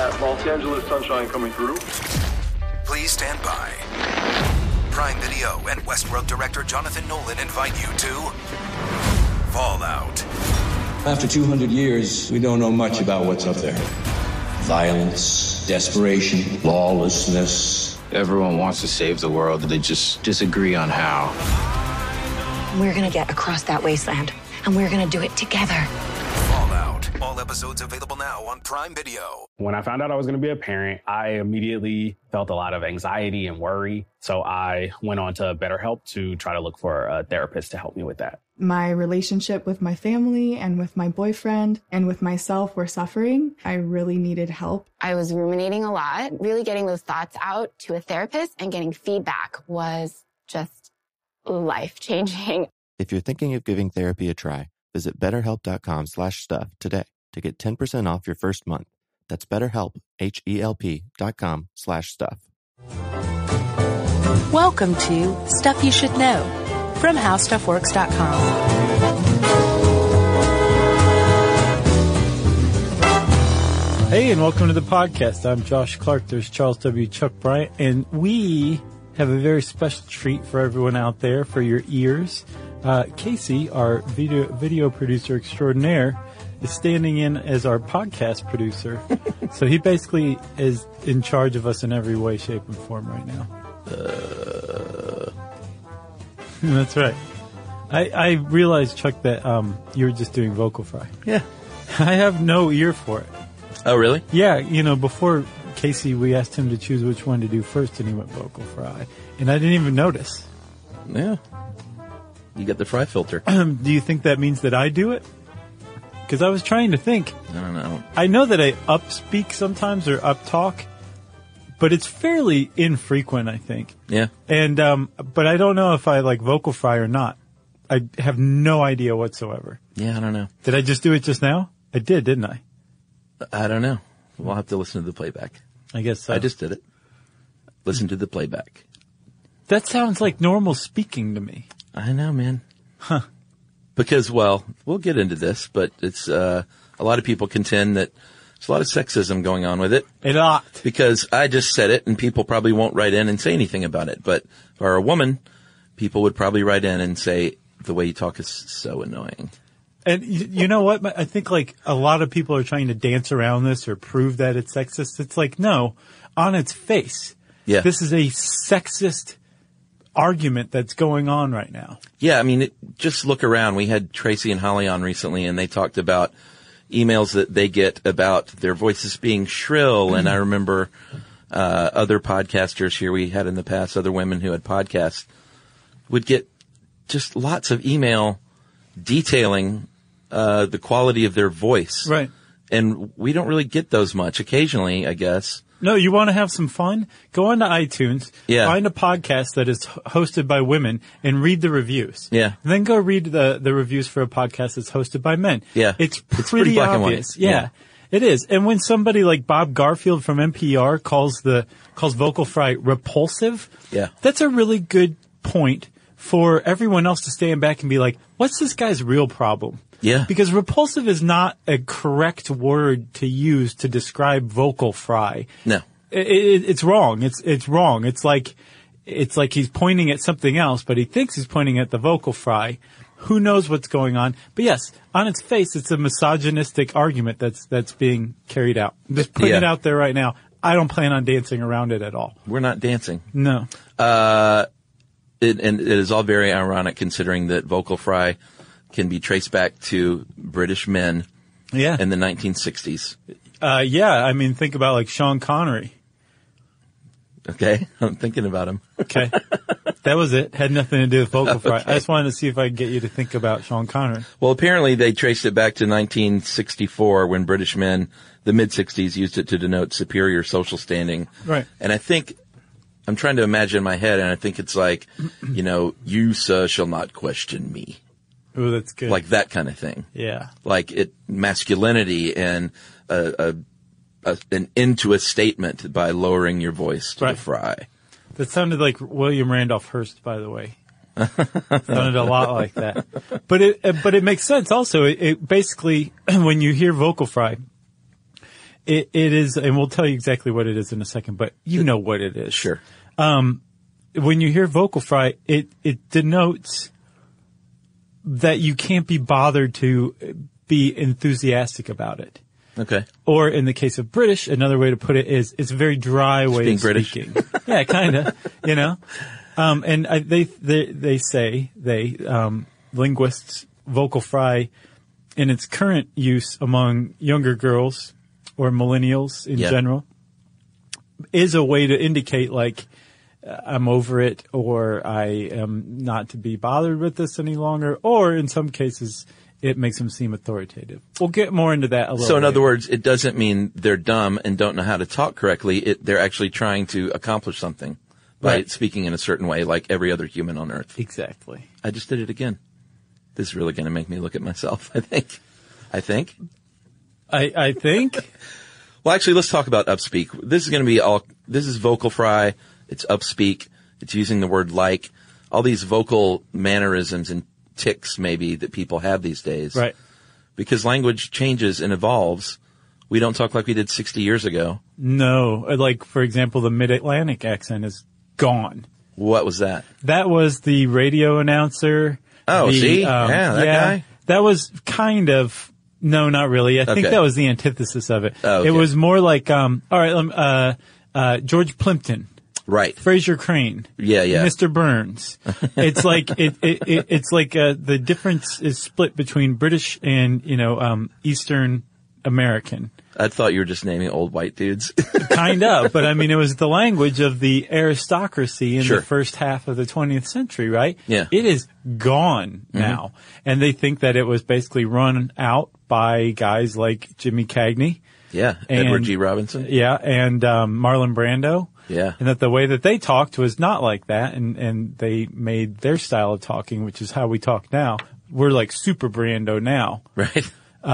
that Los Angeles sunshine coming through. Please stand by. Prime Video and Westworld director Jonathan Nolan invite you to Fallout. After 200 years, we don't know much about what's up there. Violence, desperation, lawlessness. Everyone wants to save the world, they just disagree on how. We're gonna get across that wasteland, and we're gonna do it together. Fallout. All episodes available now on Prime Video. When I found out I was going to be a parent, I immediately felt a lot of anxiety and worry. So I went on to BetterHelp to try to look for a therapist to help me with that. My relationship with my family and with my boyfriend and with myself were suffering. I really needed help. I was ruminating a lot. Really getting those thoughts out to a therapist and getting feedback was just life-changing. If you're thinking of giving therapy a try, visit BetterHelp.com/stuff today to get 10% off your first month. That's BetterHelp, HELP.com/stuff. Welcome to Stuff You Should Know from HowStuffWorks.com. Hey, and welcome to the podcast. I'm Josh Clark. There's Charles W. Chuck Bryant, and we have a very special treat for everyone out there for your ears. Casey, our video producer extraordinaire, is standing in as our podcast producer. So he basically is in charge of us in every way, shape, and form right now. That's right. I realized, Chuck, that you were just doing vocal fry. Yeah. I have no ear for it. Oh, really? Yeah, before Casey, we asked him to choose which one to do first, and he went vocal fry. And I didn't even notice. Yeah. You got the fry filter. Do you think that means that I do it? Because I was trying to think. I don't know. I know that I upspeak sometimes or uptalk, but it's fairly infrequent, I think. Yeah. And but I don't know if I like vocal fry or not. I have no idea whatsoever. Yeah, I don't know. Did I just do it just now? I did, didn't I? I don't know. We'll have to listen to the playback. I guess so. I just did it. Listen to the playback. That sounds like normal speaking to me. I know, man. Huh. Because, well, we'll get into this, but it's a lot of people contend that there's a lot of sexism going on with it. A lot. Because I just said it, and people probably won't write in and say anything about it. But for a woman, people would probably write in and say, the way you talk is so annoying. And you know what? I think like a lot of people are trying to dance around this or prove that it's sexist. It's like, no, on its face. Yeah. This is a sexist argument that's going on right now. Yeah, I mean, just look around. We had Tracy and Holly on recently, and they talked about emails that they get about their voices being shrill. And I remember other podcasters here we had in the past, other women who had podcasts, would get just lots of email detailing the quality of their voice. Right. And we don't really get those much. Occasionally, I guess. No, you want to have some fun? Go onto iTunes, find a podcast that is hosted by women, and read the reviews. Yeah. And then go read the reviews for a podcast that's hosted by men. Yeah. It's pretty black obvious. and white. Yeah. It is. And when somebody like Bob Garfield from NPR calls vocal fry repulsive, yeah, that's a really good point for everyone else to stand back and be like, what's this guy's real problem? Yeah. Because repulsive is not a correct word to use to describe vocal fry. No. It's wrong. It's wrong. It's like he's pointing at something else, but he thinks he's pointing at the vocal fry. Who knows what's going on? But yes, on its face, it's a misogynistic argument that's being carried out. Just putting it out there right now. I don't plan on dancing around it at all. We're not dancing. No. And it is all very ironic considering that vocal fry can be traced back to British men in the 1960s. Yeah, I mean, think about like Sean Connery. Okay, I'm thinking about him. Okay. That was it. Had nothing to do with vocal fry. Okay. I just wanted to see if I could get you to think about Sean Connery. Well, apparently they traced it back to 1964 when British men, the mid-60s, used it to denote superior social standing. Right. And I think, I'm trying to imagine in my head, and I think it's like, you, sir, shall not question me. Ooh, that's good. Like that kind of thing. Yeah. Like masculinity and an into a statement by lowering your voice to the fry. That sounded like William Randolph Hearst, by the way. Sounded a lot like that. But it makes sense also. It basically, when you hear vocal fry, It is, and we'll tell you exactly what it is in a second, but you know what it is. Sure. When you hear vocal fry, it denotes that you can't be bothered to be enthusiastic about it. Okay. Or in the case of British, another way to put it is it's a very dry way of speaking. Yeah, kind of, you know. And they say, linguists, vocal fry in its current use among younger girls or millennials in general is a way to indicate like, I'm over it, or I am not to be bothered with this any longer, or in some cases, it makes them seem authoritative. We'll get more into that a little bit. So in other words, it doesn't mean they're dumb and don't know how to talk correctly. They're actually trying to accomplish something by speaking in a certain way, like every other human on earth. Exactly. I just did it again. This is really going to make me look at myself, I think. I think. Well, actually, let's talk about upspeak. This is going to be this is vocal fry. It's upspeak. It's using the word like. All these vocal mannerisms and tics maybe that people have these days. Right. Because language changes and evolves. We don't talk like we did 60 years ago. No. Like, for example, the Mid-Atlantic accent is gone. What was that? That was the radio announcer. Oh, see? That guy? That was kind of, no, not really. I think that was the antithesis of it. Oh, okay. It was more like, George Plimpton. Right. Fraser Crane. Yeah. Mr. Burns. It's like, it's like, the difference is split between British and, Eastern American. I thought you were just naming old white dudes. Kind of, but I mean, it was the language of the aristocracy in the first half of the 20th century, right? Yeah. It is gone now. And they think that it was basically run out by guys like Jimmy Cagney. Yeah. Edward G. Robinson. Yeah. And, Marlon Brando. Yeah. And that the way that they talked was not like that. And they made their style of talking, which is how we talk now. We're like super Brando now. Right.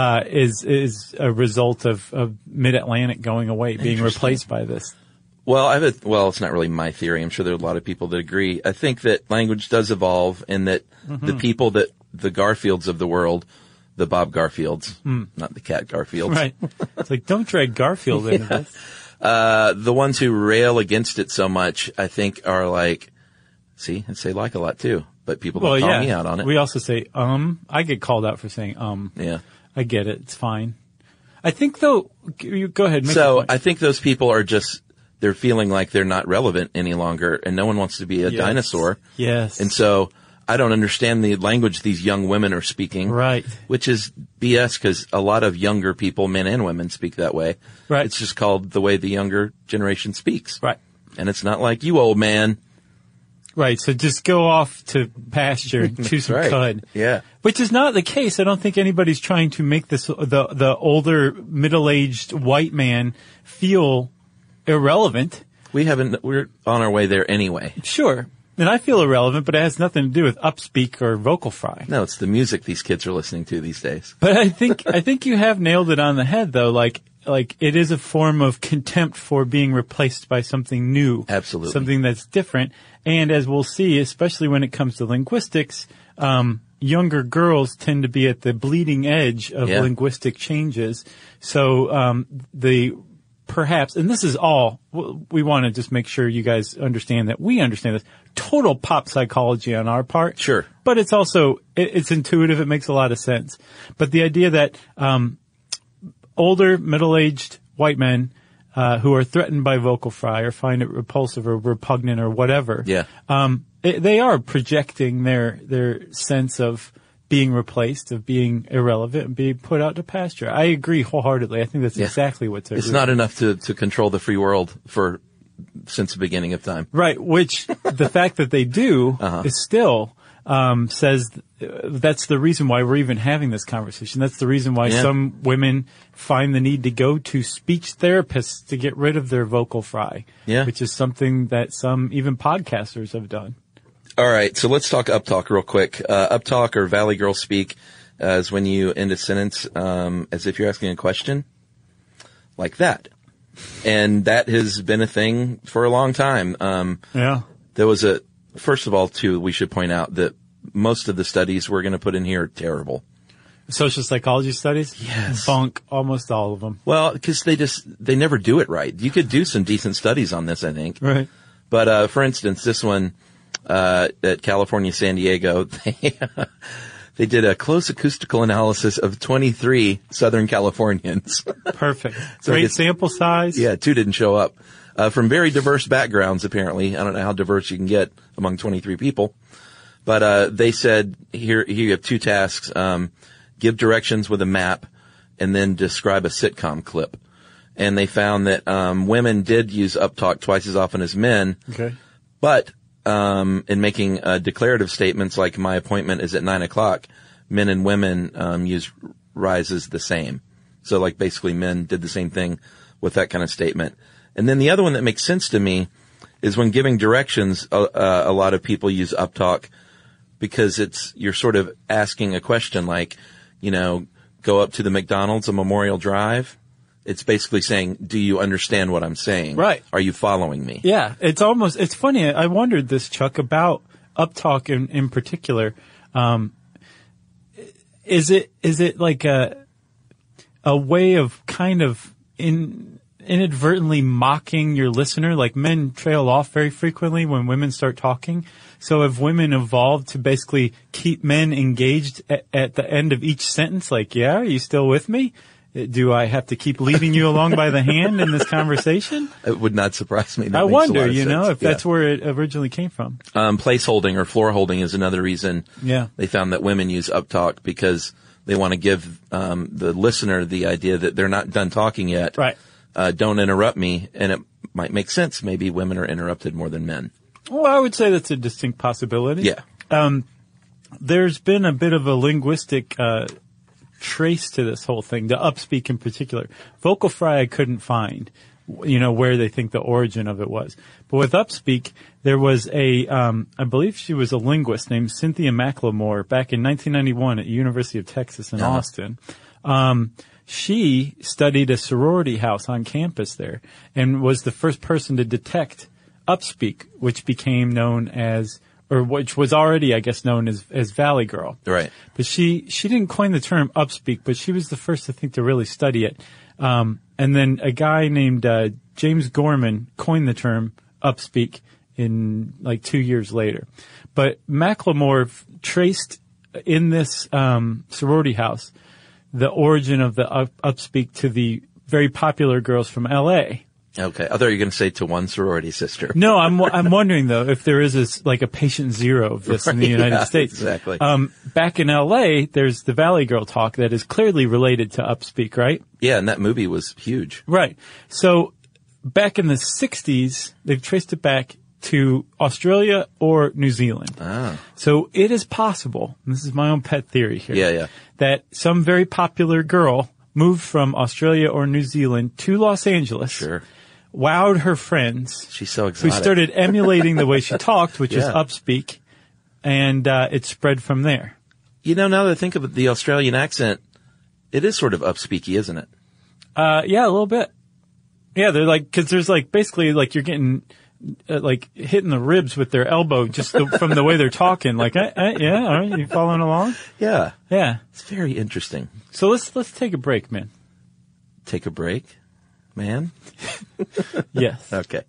Is a result of Mid-Atlantic going away, being replaced by this. Well, it's not really my theory. I'm sure there are a lot of people that agree. I think that language does evolve and that the people that the Garfields of the world, the Bob Garfields, not the cat Garfields. Right. It's like, don't drag Garfield into this. The ones who rail against it so much, I think are like, see, and say like a lot too, but people don't call me out on it. We also say, I get called out for saying, Yeah. I get it. It's fine. I think though, you go ahead. So I think those people are they're feeling like they're not relevant any longer and no one wants to be a dinosaur. Yes. And so I don't understand the language these young women are speaking. Right. Which is BS because a lot of younger people, men and women, speak that way. Right. It's just called the way the younger generation speaks. Right. And it's not like you old man. Right. So just go off to pasture and chew some cud. Yeah. Which is not the case. I don't think anybody's trying to make this, the older middle-aged white man feel irrelevant. We're on our way there anyway. Sure. And I feel irrelevant, but it has nothing to do with upspeak or vocal fry. No, it's the music these kids are listening to these days. But I think you have nailed it on the head though. Like it is a form of contempt for being replaced by something new. Absolutely. Something that's different. And as we'll see, especially when it comes to linguistics, younger girls tend to be at the bleeding edge of linguistic changes. So, perhaps, and this is all, we want to just make sure you guys understand that we understand this, total pop psychology on our part. Sure. But it's also, it's intuitive, it makes a lot of sense. But the idea that, older, middle-aged white men, who are threatened by vocal fry or find it repulsive or repugnant or whatever. Yeah. They are projecting their sense of being replaced, of being irrelevant, and being put out to pasture. I agree wholeheartedly. I think that's exactly what's It's not enough to control the free world since the beginning of time. Right. Which the fact that they do is still, says that's the reason why we're even having this conversation. That's the reason why some women find the need to go to speech therapists to get rid of their vocal fry. Yeah. Which is something that some even podcasters have done. All right. So let's talk uptalk real quick. Uptalk or Valley Girl speak is when you end a sentence, as if you're asking a question like that. And that has been a thing for a long time. There was first of all, too, we should point out that most of the studies we're going to put in here are terrible. Social psychology studies? Yes. Bunk almost all of them. Well, because they never do it right. You could do some decent studies on this, I think. Right. But, for instance, this one, at California, San Diego, they did a close acoustical analysis of 23 Southern Californians. Perfect. So Great sample size. Yeah, 2 didn't show up. From very diverse backgrounds, apparently. I don't know how diverse you can get among 23 people. But, they said, here you have 2 tasks. Give directions with a map and then describe a sitcom clip. And they found that, women did use uptalk twice as often as men. Okay. But, in making, declarative statements like my appointment is at 9:00, men and women, use rises the same. So like basically men did the same thing with that kind of statement. And then the other one that makes sense to me is when giving directions, a lot of people use uptalk because you're sort of asking a question like, go up to the McDonald's on Memorial Drive. It's basically saying, do you understand what I'm saying? Right. Are you following me? Yeah. It's funny. I wondered this, Chuck, about uptalk in particular. Is it like a way of kind of inadvertently mocking your listener? Like men trail off very frequently when women start talking. So have women evolved to basically keep men engaged at the end of each sentence? Like, yeah, are you still with me? Do I have to keep leading you along by the hand in this conversation? It would not surprise me. I wonder, if that's where it originally came from. Place holding or floor holding is another reason. Yeah. They found that women use uptalk because they want to give the listener the idea that they're not done talking yet. Right. Don't interrupt me. And it might make sense. Maybe women are interrupted more than men. Well, I would say that's a distinct possibility. Yeah. There's been a bit of a linguistic trace to this whole thing, the upspeak in particular. Vocal fry I couldn't find, where they think the origin of it was. But with upspeak, there was I believe she was a linguist named Cynthia McLemore back in 1991 at University of Texas in Austin. She studied a sorority house on campus there and was the first person to detect upspeak, which became known as, or which was already, I guess, known as Valley Girl. Right. But she didn't coin the term upspeak, but she was the first, I think, to really study it. And then a guy named James Gorman coined the term upspeak in like 2 years later. But Macklemore traced in this sorority house the origin of the upspeak to the very popular girls from L.A. Okay. I thought you were going to say to one sorority sister. No, I'm wondering though if there is like a patient zero of this in the United States. Exactly. Back in LA, there's the Valley Girl talk that is clearly related to upspeak, right? Yeah, and that movie was huge. Right. So back in the 60s, they've traced it back to Australia or New Zealand. Ah. So it is possible, and this is my own pet theory here, Yeah. that some very popular girl moved from Australia or New Zealand to Los Angeles. Sure. Wowed her friends. She's so exotic. Who started emulating the way she talked, which is upspeak, and it spread from there. Now that I think of the Australian accent, it is sort of upspeaky, isn't it? Yeah, a little bit. Yeah, they're like, cause there's like, basically like you're getting, like hitting the ribs with their elbow just from the way they're talking. Like, yeah, all right, you following along? Yeah. Yeah. It's very interesting. So let's take a break, man. Take a break, man? Yes. Okay.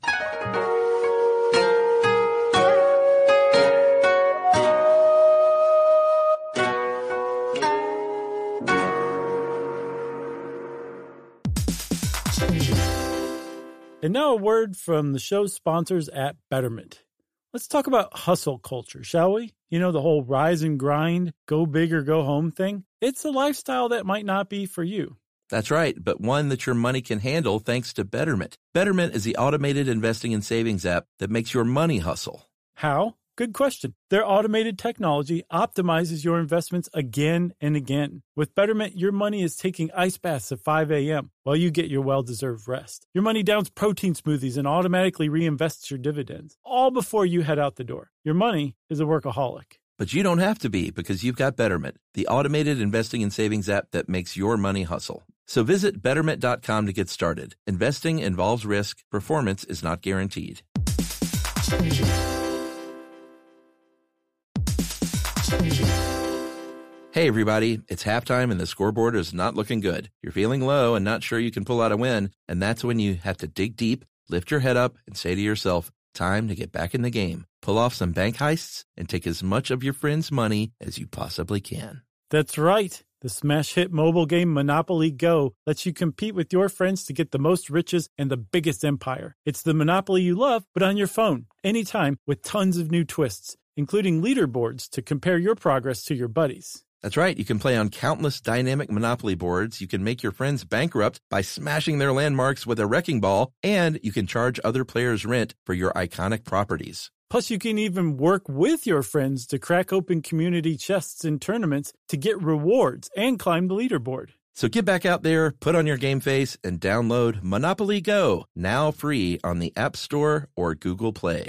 And now a word from the show's sponsors at Betterment. Let's talk about hustle culture, shall we? The whole rise and grind, go big or go home thing. It's a lifestyle that might not be for you. That's right, but one that your money can handle thanks to Betterment. Betterment is the automated investing and savings app that makes your money hustle. How? Good question. Their automated technology optimizes your investments again and again. With Betterment, your money is taking ice baths at 5 a.m. while you get your well-deserved rest. Your money downs protein smoothies and automatically reinvests your dividends, all before you head out the door. Your money is a workaholic. But you don't have to be, because you've got Betterment, the automated investing and savings app that makes your money hustle. So visit Betterment.com to get started. Investing involves risk. Performance is not guaranteed. Hey everybody, it's halftime and the scoreboard is not looking good. You're feeling low and not sure you can pull out a win, and that's when you have to dig deep, lift your head up, and say to yourself, time to get back in the game. Pull off some bank heists and take as much of your friends' money as you possibly can. That's right. The smash hit mobile game Monopoly Go lets you compete with your friends to get the most riches and the biggest empire. It's the Monopoly you love, but on your phone, anytime, with tons of new twists, including leaderboards to compare your progress to your buddies. That's right. You can play on countless dynamic Monopoly boards. You can make your friends bankrupt by smashing their landmarks with a wrecking ball, and you can charge other players rent for your iconic properties. Plus, you can even work with your friends to crack open community chests in tournaments to get rewards and climb the leaderboard. So get back out there, put on your game face, and download Monopoly Go, now free on the App Store or Google Play.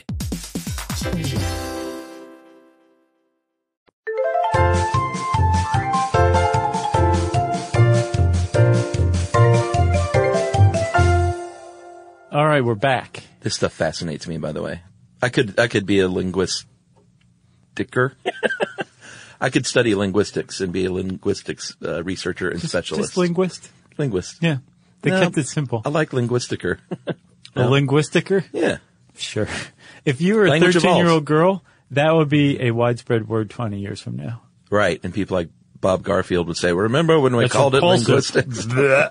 All right, we're back. This stuff fascinates me, by the way. I could be a linguisticker. I could study linguistics and be a linguistics researcher and specialist. Just linguist? Linguist. Yeah. They kept it simple. I like linguisticker. A linguisticker? Yeah. Sure. If you were a 13-year-old girl, that would be a widespread word 20 years from now. Right. And people like Bob Garfield would say, remember when we called it linguistics?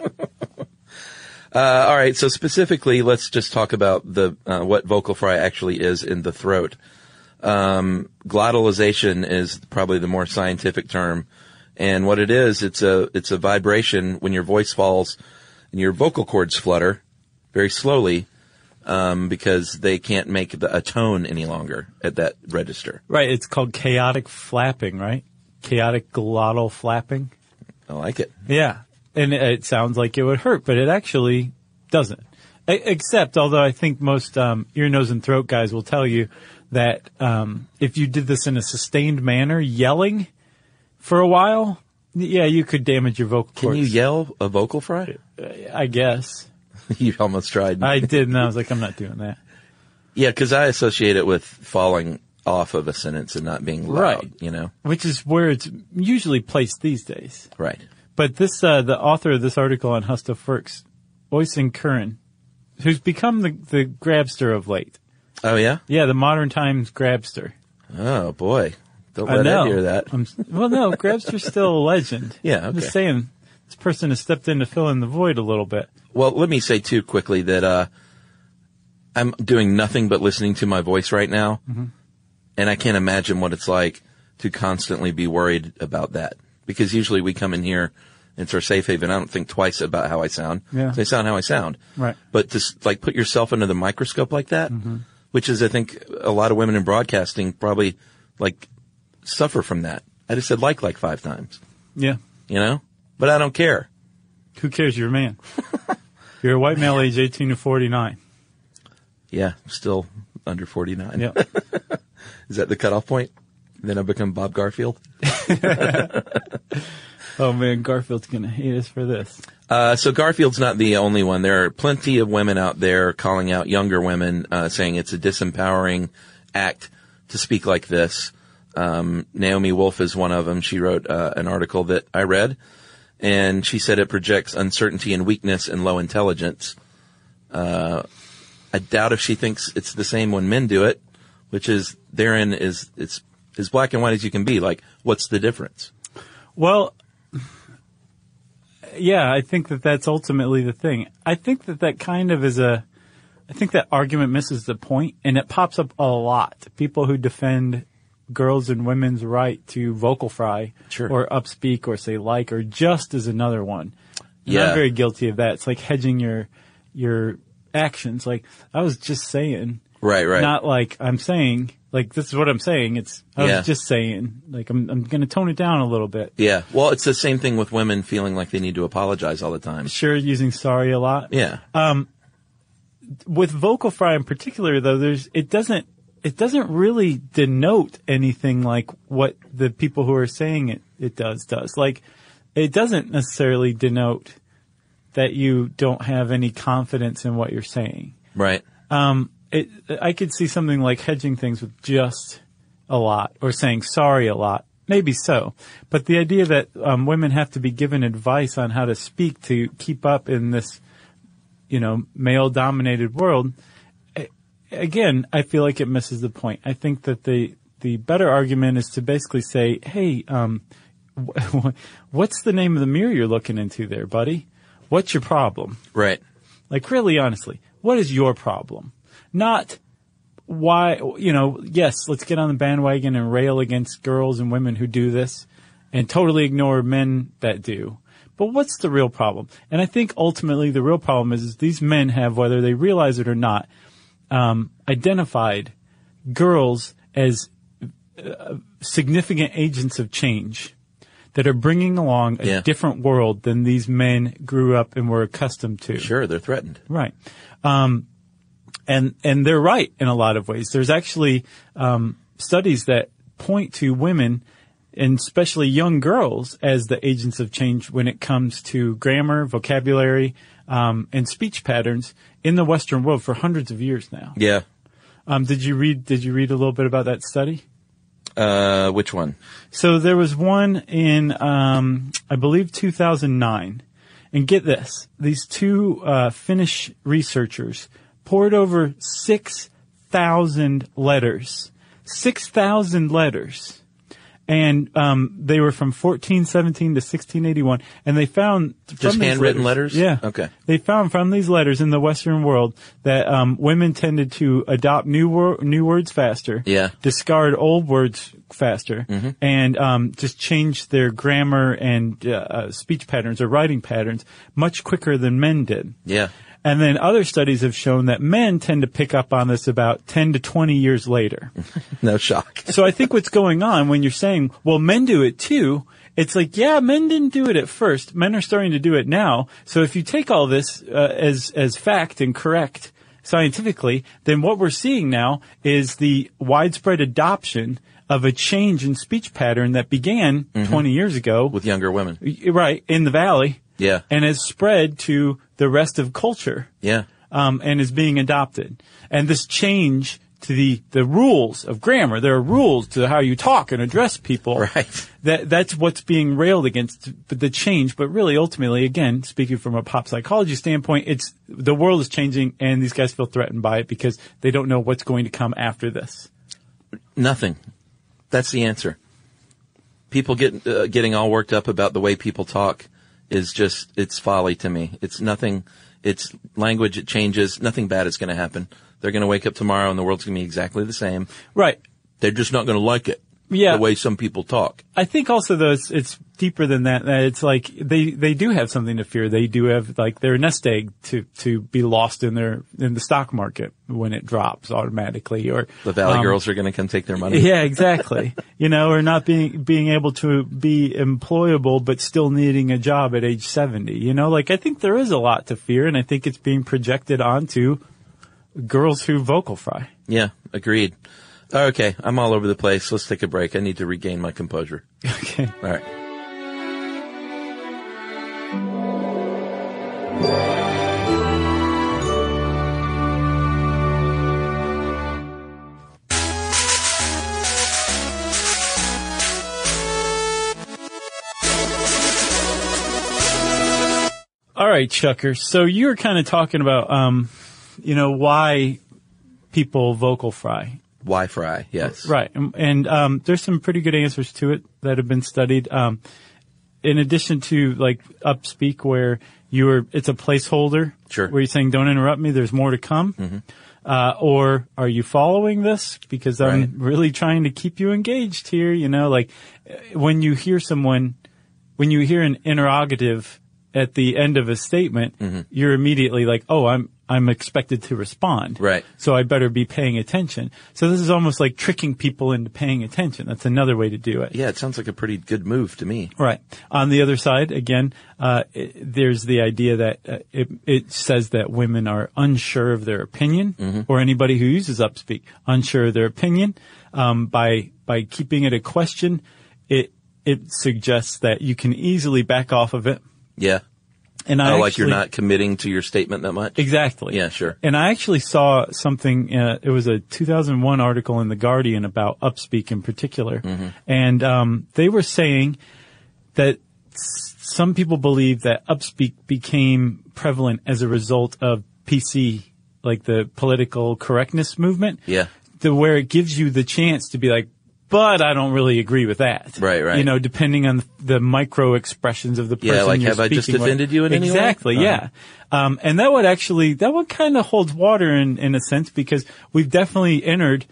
All right. So specifically, let's just talk about the what vocal fry actually is in the throat. Glottalization is probably the more scientific term. And what it is, it's a vibration when your voice falls and your vocal cords flutter very slowly, because they can't make a tone any longer at that register. Right. It's called chaotic flapping, right? Chaotic glottal flapping. I like it. Yeah. And it sounds like it would hurt, but it actually doesn't. Except, although I think most ear, nose, and throat guys will tell you that if you did this in a sustained manner, yelling for a while, yeah, you could damage your vocal cords. Can you yell a vocal fry? I guess. You almost tried. I did, and I was like, I'm not doing that. Yeah, because I associate it with falling off of a sentence and not being loud, right. You know? Which is where it's usually placed these days. Right. But this, the author of this article on HowStuff Works, Oysen Curran, who's become the grabster of late. Oh, yeah? Yeah, the modern times grabster. Oh, boy. Don't let Ed hear that. Well, no, grabster's still a legend. Yeah, okay. I'm just saying, this person has stepped in to fill in the void a little bit. Well, let me say, too, quickly that I'm doing nothing but listening to my voice right now, and I can't imagine what it's like to constantly be worried about that. Because usually we come in here, and it's our safe haven. I don't think twice about how I sound. Yeah. I sound how I sound. Right. But to put yourself under the microscope like that, which is, I think, a lot of women in broadcasting probably suffer from that. I just said like 5 times. Yeah. You know? But I don't care. Who cares? You're a man. You're a white male age 18 to 49. Yeah, still under 49. Yeah. Is that the cutoff point? Then I become Bob Garfield? Oh, man, Garfield's going to hate us for this. So Garfield's not the only one. There are plenty of women out there calling out younger women, saying it's a disempowering act to speak like this. Naomi Wolf is one of them. She wrote an article that I read, and she said it projects uncertainty and weakness and low intelligence. I doubt if she thinks it's the same when men do it, which is therein is it's as black and white as you can be. Like, what's the difference? Well, yeah, I think that's ultimately the thing. I think that kind of is I think that argument misses the point, and it pops up a lot. People who defend girls' and women's right to vocal fry or upspeak or say like or just is another one. And I'm very guilty of that. It's like hedging your actions. Like, I was just saying. Right. Not like I'm saying, like, this is what I'm saying. I was just saying, like, I'm going to tone it down a little bit. Yeah. Well, it's the same thing with women feeling like they need to apologize all the time. Sure, using sorry a lot. Yeah. With vocal fry in particular, though, it doesn't really denote anything like what the people who are saying it does. Like, it doesn't necessarily denote that you don't have any confidence in what you're saying. Right. I could see something like hedging things with just a lot or saying sorry a lot Maybe so. But the idea that women have to be given advice on how to speak to keep up in this, male-dominated world, again, I feel like it misses the point. I think that the better argument is to basically say, hey, what's the name of the mirror you're looking into there, buddy? What's your problem? Right. Like, really honestly, what is your problem? Not why, yes, let's get on the bandwagon and rail against girls and women who do this and totally ignore men that do. But what's the real problem? And I think ultimately the real problem is these men have, whether they realize it or not, identified girls as significant agents of change that are bringing along a different world than these men grew up and were accustomed to. Sure, they're threatened. Right. And they're right in a lot of ways. There's actually studies that point to women, and especially young girls, as the agents of change when it comes to grammar, vocabulary, and speech patterns in the Western world for hundreds of years now. Yeah. Did you read a little bit about that study? Which one? So there was one in, I believe 2009. And get this, these two Finnish researchers poured over 6,000 letters. 6,000 letters. And they were from 1417 to 1681. And they found just handwritten letters? Yeah. Okay. They found from these letters in the Western world that women tended to adopt new words faster, discard old words faster, and just change their grammar and speech patterns or writing patterns much quicker than men did. Yeah. And then other studies have shown that men tend to pick up on this about 10 to 20 years later. No shock. So I think what's going on when you're saying, well, men do it too, it's like, yeah, men didn't do it at first. Men are starting to do it now. So if you take all this as fact and correct scientifically, then what we're seeing now is the widespread adoption of a change in speech pattern that began 20 years ago. With younger women. Right, in the Valley. Yeah. And has spread to the rest of culture. Yeah. And is being adopted. And this change to the rules of grammar, there are rules to how you talk and address people. Right. That's what's being railed against, the change. But really, ultimately, again, speaking from a pop psychology standpoint, it's the world is changing and these guys feel threatened by it because they don't know what's going to come after this. Nothing. That's the answer. People getting all worked up about the way people talk is just, it's folly to me. It's nothing, it's language, it changes, nothing bad is going to happen. They're going to wake up tomorrow and the world's going to be exactly the same. Right. They're just not going to like it. Yeah. The way some people talk. I think also though it's deeper than that. It's like they do have something to fear. They do have like their nest egg to be lost in the stock market when it drops automatically, or the Valley girls are going to come take their money. Yeah, exactly. Or not being able to be employable but still needing a job at age 70. I think there is a lot to fear, and I think it's being projected onto girls who vocal fry. Yeah, agreed. Okay, I'm all over the place. Let's take a break. I need to regain my composure. Okay. All right. All right, Chucker. So you were kind of talking about, why people vocal fry. Why fry? Yes. Right. And there's some pretty good answers to it that have been studied. In addition to like Upspeak, where it's a placeholder. Sure. Where you're saying, don't interrupt me, there's more to come. Mm-hmm. Or are you following this? Because I'm really trying to keep you engaged here. Like when you hear an interrogative at the end of a statement, you're immediately like, oh, I'm expected to respond. Right. So I better be paying attention. So this is almost like tricking people into paying attention. That's another way to do it. Yeah, it sounds like a pretty good move to me. Right. On the other side, again, there's the idea that it says that women are unsure of their opinion, or anybody who uses Upspeak, unsure of their opinion. By keeping it a question, it suggests that you can easily back off of it. Yeah. And like you're not committing to your statement that much? Exactly. Yeah, sure. And I actually saw something, it was a 2001 article in The Guardian about Upspeak in particular. Mm-hmm. And they were saying that some people believe that Upspeak became prevalent as a result of PC, like the political correctness movement. Yeah. Where it gives you the chance to be like, but I don't really agree with that. Right. You know, depending on the micro expressions of the person. Yeah, like, you're have I just offended you in any way? Exactly, yeah. And that would kind of hold water in a sense, because we've definitely entered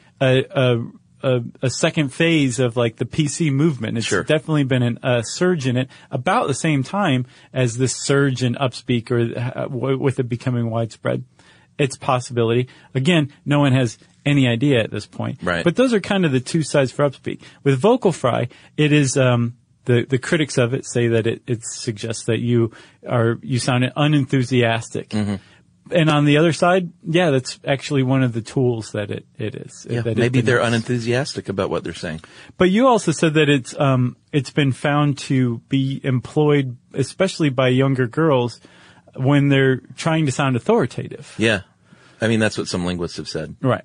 a second phase of like the PC movement. It's definitely been a surge in it about the same time as this surge in Upspeak, or with it becoming widespread. It's a possibility. Again, no one has any idea at this point. Right. But those are kind of the two sides for Upspeak. With Vocal Fry, it is, the critics of it say that it suggests that you sound unenthusiastic. Mm-hmm. And on the other side, yeah, that's actually one of the tools that it is. Yeah, maybe they're unenthusiastic about what they're saying. But you also said that it's been found to be employed, especially by younger girls, when they're trying to sound authoritative. Yeah. I mean, that's what some linguists have said. Right.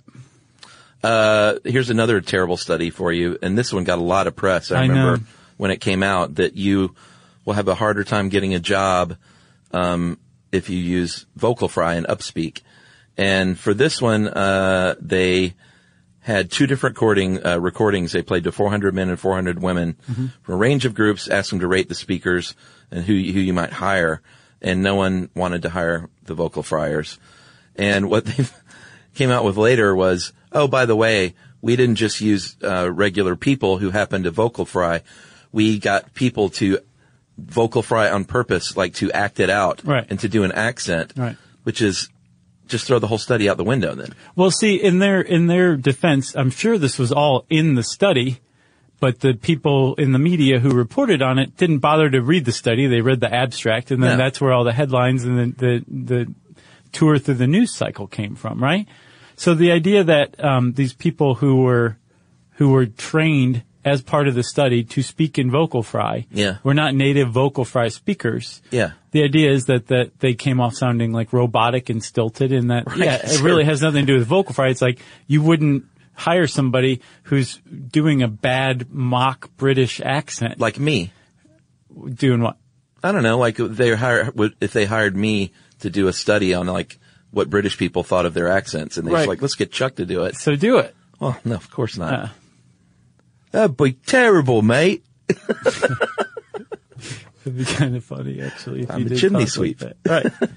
Here's another terrible study for you, and this one got a lot of press. I remember when it came out that you will have a harder time getting a job if you use Vocal Fry and Upspeak. And for this one, they had two different recordings. They played to 400 men and 400 women from a range of groups, asked them to rate the speakers and who you might hire. And no one wanted to hire the Vocal Fryers. And what they came out with later was, oh, by the way, we didn't just use regular people who happened to Vocal Fry. We got people to Vocal Fry on purpose, like to act it out and to do an accent, which is just throw the whole study out the window then. Well, see, in their defense, I'm sure this was all in the study, but the people in the media who reported on it didn't bother to read the study. They read the abstract, and then that's where all the headlines and the tour through the news cycle came from, right? So the idea that these people who were trained as part of the study to speak in Vocal Fry were not native Vocal Fry speakers. Yeah. The idea is that they came off sounding like robotic and stilted, and that it really has nothing to do with Vocal Fry. It's like you wouldn't hire somebody who's doing a bad mock British accent. Like me. Doing what? I don't know, like if they hired me to do a study on like what British people thought of their accents, and they're just like, let's get Chuck to do it. So do it. Well, no, of course not. That'd be terrible, mate. It'd be kind of funny, actually, if I'm you a did chimney talk sweep. Like that. Right.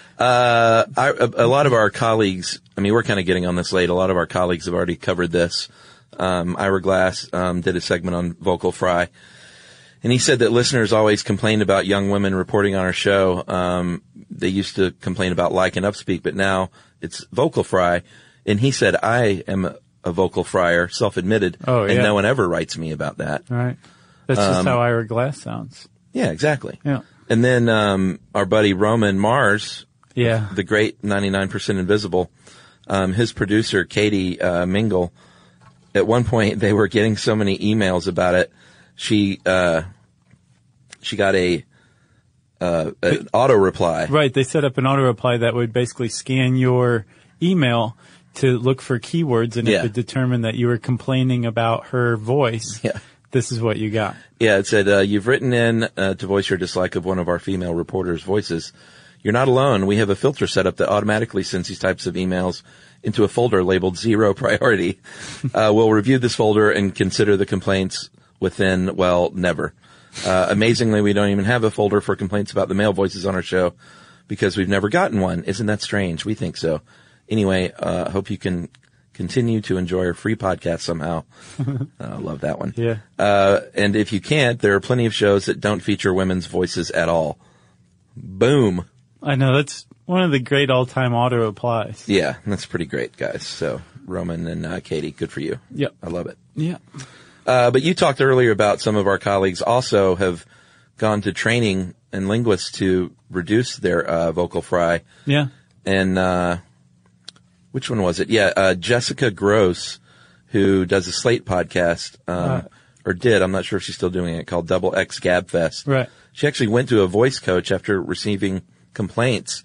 A lot of our colleagues, I mean, we're kind of getting on this late. A lot of our colleagues have already covered this. Ira Glass did a segment on Vocal Fry, and he said that listeners always complained about young women reporting on our show. They used to complain about Like and Upspeak, but now it's Vocal Fry. And he said, I am a Vocal Fryer, self-admitted, and no one ever writes me about that. Right. That's just how Ira Glass sounds. Yeah, exactly. Yeah. And then our buddy Roman Mars, the great 99% Invisible, his producer, Katie Mingle, at one point they were getting so many emails about it, she got an auto reply. Right. They set up an auto reply that would basically scan your email to look for keywords, and it would determine that you were complaining about her voice. Yeah. This is what you got. Yeah, it said, you've written in to voice your dislike of one of our female reporters' voices. You're not alone. We have a filter set up that automatically sends these types of emails into a folder labeled 0 priority. We'll review this folder and consider the complaints within, never. Amazingly, we don't even have a folder for complaints about the male voices on our show because we've never gotten one. Isn't that strange? We think so. Anyway, hope you can continue to enjoy our free podcast somehow. I love that one. Yeah. And if you can't, there are plenty of shows that don't feature women's voices at all. Boom. I know. That's one of the great all-time auto replies. Yeah, that's pretty great, guys. So, Roman and Katie, good for you. Yep. I love it. Yeah. But you talked earlier about some of our colleagues also have gone to training in linguists to reduce their vocal fry. Yeah. And which one was it? Yeah, Jessica Gross, who does a Slate podcast, or did, I'm not sure if she's still doing it, called Double X Gabfest. Right. She actually went to a voice coach after receiving complaints.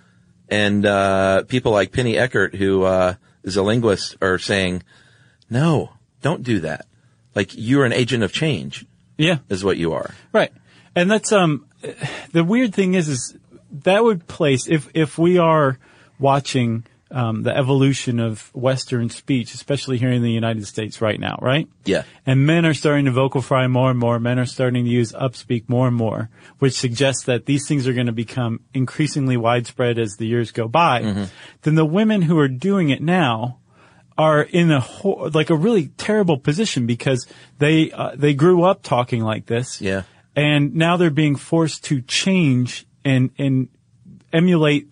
And people like Penny Eckert, who is a linguist, are saying, no, don't do that. Like, you're an agent of change. Yeah. Is what you are. Right. And that's, the weird thing is that would place, if we are watching, the evolution of Western speech, especially here in the United States right now, right? Yeah. And men are starting to vocal fry more and more. Men are starting to use upspeak more and more, which suggests that these things are going to become increasingly widespread as the years go by. Mm-hmm. Then the women who are doing it now are in a really terrible position because they grew up talking like this. Yeah. And now they're being forced to change and emulate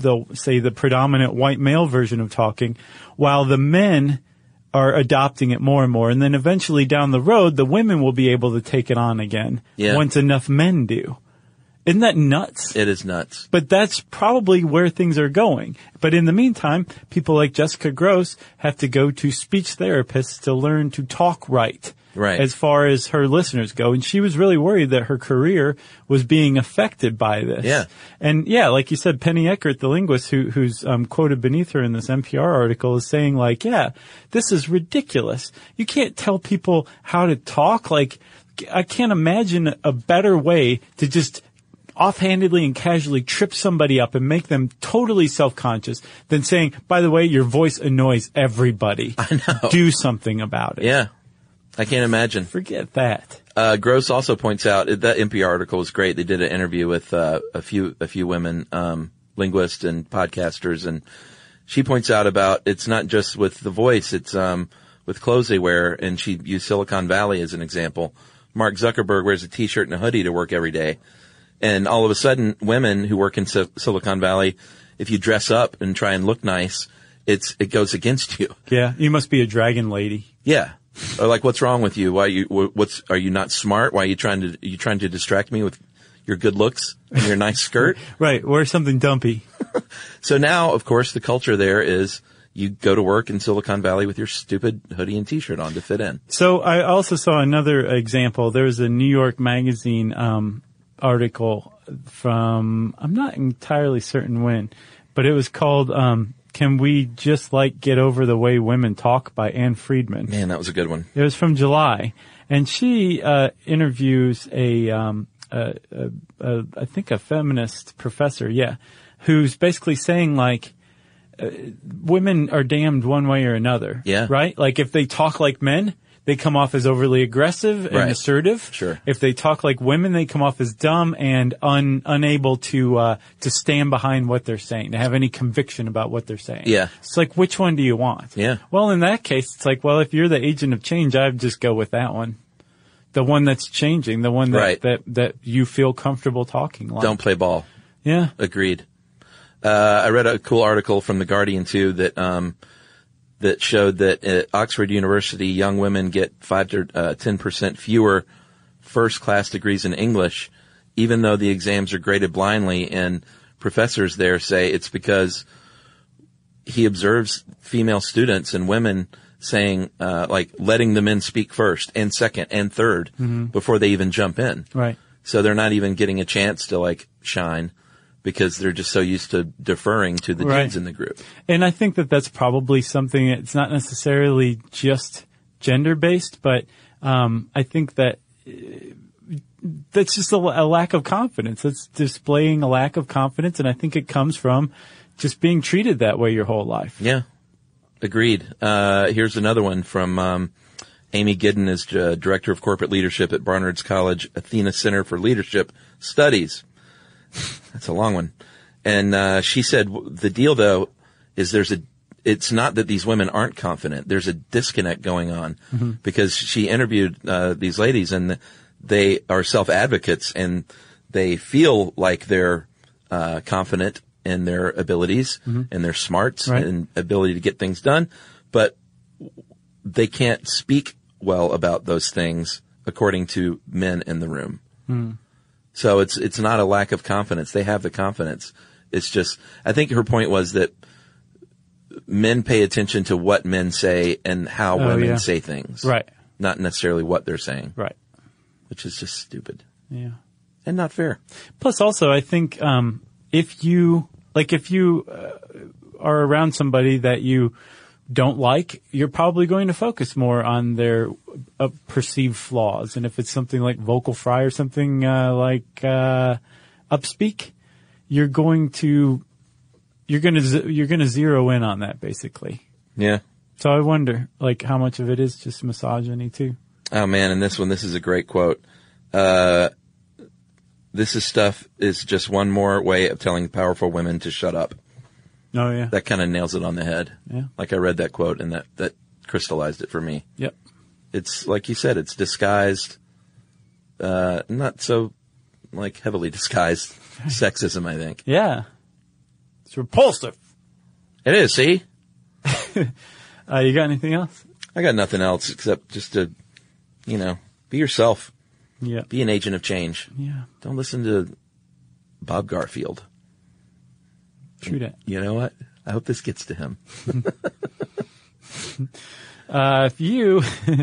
the predominant white male version of talking, while the men are adopting it more and more. And then eventually down the road, the women will be able to take it on again once enough men do. Isn't that nuts? It is nuts. But that's probably where things are going. But in the meantime, people like Jessica Gross have to go to speech therapists to learn to talk right. Right. As far as her listeners go. And she was really worried that her career was being affected by this. Yeah. And yeah, like you said, Penny Eckert, the linguist who's quoted beneath her in this NPR article, is saying like, yeah, this is ridiculous. You can't tell people how to talk. Like, I can't imagine a better way to just offhandedly and casually trip somebody up and make them totally self-conscious than saying, by the way, your voice annoys everybody. I know. Do something about it. Yeah. I can't imagine. Forget that. Gross also points out that NPR article was great. They did an interview with a few women, linguists and podcasters, and she points out about it's not just with the voice, it's with clothes they wear, and she used Silicon Valley as an example. Mark Zuckerberg wears a t-shirt and a hoodie to work every day, and all of a sudden, women who work in Silicon Valley, if you dress up and try and look nice, it goes against you. Yeah, you must be a dragon lady. Yeah. Or like, what's wrong with you? Are you not smart? Why are you trying to distract me with your good looks and your nice skirt? Right. Wear something dumpy. So now, of course, the culture there is you go to work in Silicon Valley with your stupid hoodie and t-shirt on to fit in. So I also saw another example. There was a New York Magazine, article from, I'm not entirely certain when, but it was called, Can We Just Get Over the Way Women Talk by Ann Friedman. Man, that was a good one. It was from July. And she interviews I think a feminist professor, who's basically saying women are damned one way or another. Yeah. Right? Like if they talk like men, they come off as overly aggressive and assertive. Sure. If they talk like women, they come off as dumb and unable to stand behind what they're saying, to have any conviction about what they're saying. Yeah. It's like, which one do you want? Yeah. Well, in that case, it's like, well, if you're the agent of change, I'd just go with that one. The one that's changing, the one that you feel comfortable talking like. Don't play ball. Yeah. Agreed. I read a cool article from The Guardian too that showed that at Oxford University, young women get 5 to 10% fewer first-class degrees in English, even though the exams are graded blindly. And professors there say it's because he observes female students and women saying, letting the men speak first and second and third before they even jump in. Right. So they're not even getting a chance to shine, because they're just so used to deferring to the dudes in the group. And I think that that's probably something, it's not necessarily just gender-based, but I think that that's just a lack of confidence. It's displaying a lack of confidence, and I think it comes from just being treated that way your whole life. Yeah, agreed. Here's another one from Amy Giddon, is Director of Corporate Leadership at Barnard's College Athena Center for Leadership Studies. That's a long one. And she said the deal, though, is it's not that these women aren't confident. There's a disconnect going on because she interviewed these ladies, and they are self-advocates, and they feel like they're confident in their abilities and their smarts and ability to get things done, but they can't speak well about those things according to men in the room. So it's not a lack of confidence. They have the confidence. It's just, I think her point was that men pay attention to what men say and how women say things. Right. Not necessarily what they're saying. Right. Which is just stupid. Yeah. and not fair. Plus, also, I think if you are around somebody that you don't like, you're probably going to focus more on their perceived flaws. And if it's something like vocal fry or something like upspeak, you're going to zero in on that, basically. Yeah. So I wonder, like, how much of it is just misogyny too. Oh man, and this is a great quote. This is just one more way of telling powerful women to shut up. Oh yeah. That kind of nails it on the head. Yeah. Like I read that quote and that crystallized it for me. Yep. It's like you said, it's disguised, not so like heavily disguised sexism, I think. Yeah. It's repulsive. It is, see? You got anything else? I got nothing else except just to, be yourself. Yeah. Be an agent of change. Yeah. Don't listen to Bob Garfield. True that. You know what? I hope this gets to him. If you,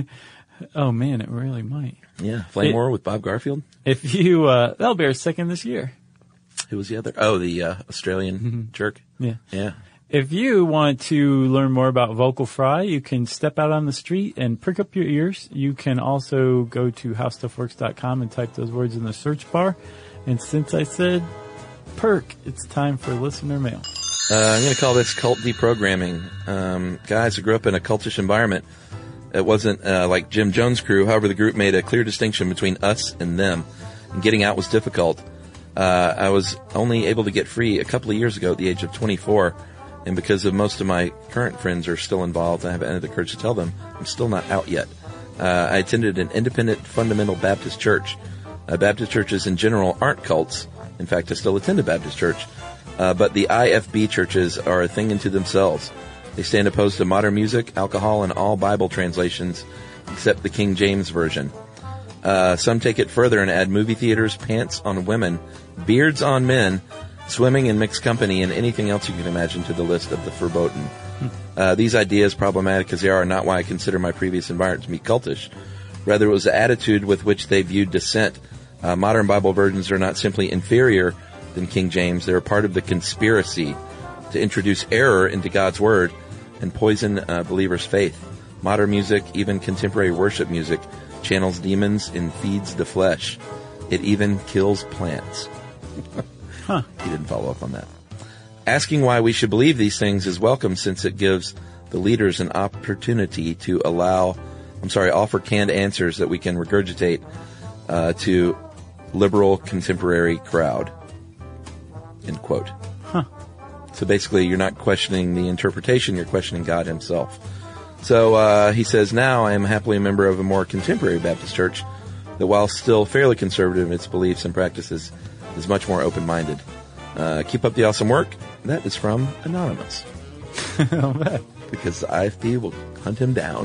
oh man, it really might. Yeah. Flame War with Bob Garfield. If you, that'll be our second this year. Who was the other? Oh, the Australian jerk. Yeah. Yeah. If you want to learn more about vocal fry, you can step out on the street and prick up your ears. You can also go to howstuffworks.com and type those words in the search bar. And since I said perk, it's time for listener mail. I'm going to call this cult deprogramming. Guys, I grew up in a cultish environment. It wasn't like Jim Jones' crew. However, the group made a clear distinction between us and them. And getting out was difficult. I was only able to get free a couple of years ago at the age of 24. And because of most of my current friends are still involved, I haven't had the courage to tell them I'm still not out yet. I attended an independent fundamental Baptist church. Baptist churches in general aren't cults. In fact, I still attend a Baptist church. But the IFB churches are a thing unto themselves. They stand opposed to modern music, alcohol, and all Bible translations except the King James Version. Some take it further and add movie theaters, pants on women, beards on men, swimming in mixed company, and anything else you can imagine to the list of the verboten. These ideas, problematic as they are not why I consider my previous environment to be cultish. Rather, it was the attitude with which they viewed dissent. Modern Bible versions are not simply inferior than King James. They're a part of the conspiracy to introduce error into God's Word and poison believers' faith. Modern music, even contemporary worship music, channels demons and feeds the flesh. It even kills plants. Huh. He didn't follow up on that. Asking why we should believe these things is welcome since it gives the leaders an opportunity to offer canned answers that we can regurgitate to liberal contemporary crowd. End quote. Huh. So basically, you're not questioning the interpretation, you're questioning God himself. So he says, now I am happily a member of a more contemporary Baptist church that, while still fairly conservative in its beliefs and practices, is much more open-minded. Keep up the awesome work. That is from Anonymous. Because the IFB will hunt him down.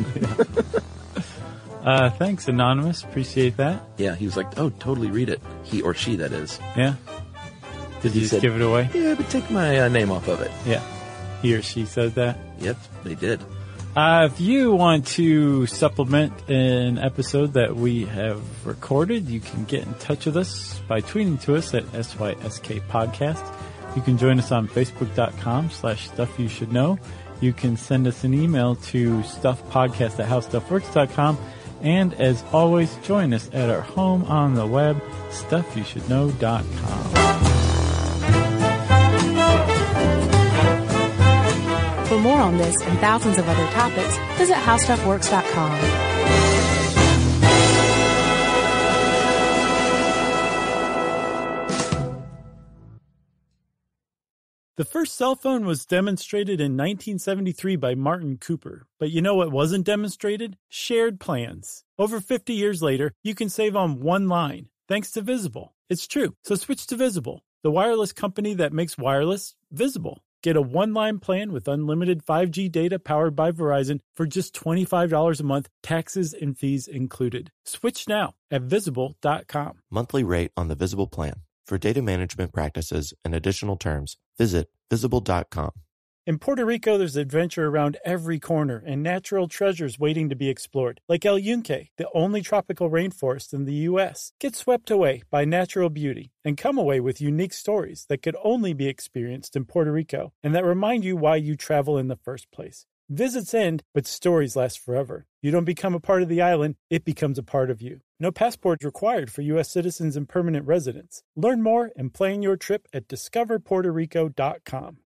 Thanks, Anonymous. Appreciate that. Yeah, he was like, oh, totally read it. He or she, that is. Yeah. Did you just give it away? Yeah, but take my name off of it. Yeah. He or she said that? Yep, they did. If you want to supplement an episode that we have recorded, you can get in touch with us by tweeting to us at SYSK Podcast. You can join us on Facebook.com/StuffYouShouldKnow. You can send us an email to StuffPodcast@HowStuffWorks.com. And as always, join us at our home on the web, StuffYouShouldKnow.com. For more on this and thousands of other topics, visit HowStuffWorks.com. The first cell phone was demonstrated in 1973 by Martin Cooper. But you know what wasn't demonstrated? Shared plans. Over 50 years later, you can save on one line, thanks to Visible. It's true. So switch to Visible, the wireless company that makes wireless visible. Get a one-line plan with unlimited 5G data powered by Verizon for just $25 a month, taxes and fees included. Switch now at Visible.com. Monthly rate on the Visible plan. For data management practices and additional terms, visit Visible.com. In Puerto Rico, there's adventure around every corner and natural treasures waiting to be explored, like El Yunque, the only tropical rainforest in the U.S. Get swept away by natural beauty and come away with unique stories that could only be experienced in Puerto Rico and that remind you why you travel in the first place. Visits end, but stories last forever. You don't become a part of the island, it becomes a part of you. No passport required for U.S. citizens and permanent residents. Learn more and plan your trip at discoverpuertorico.com.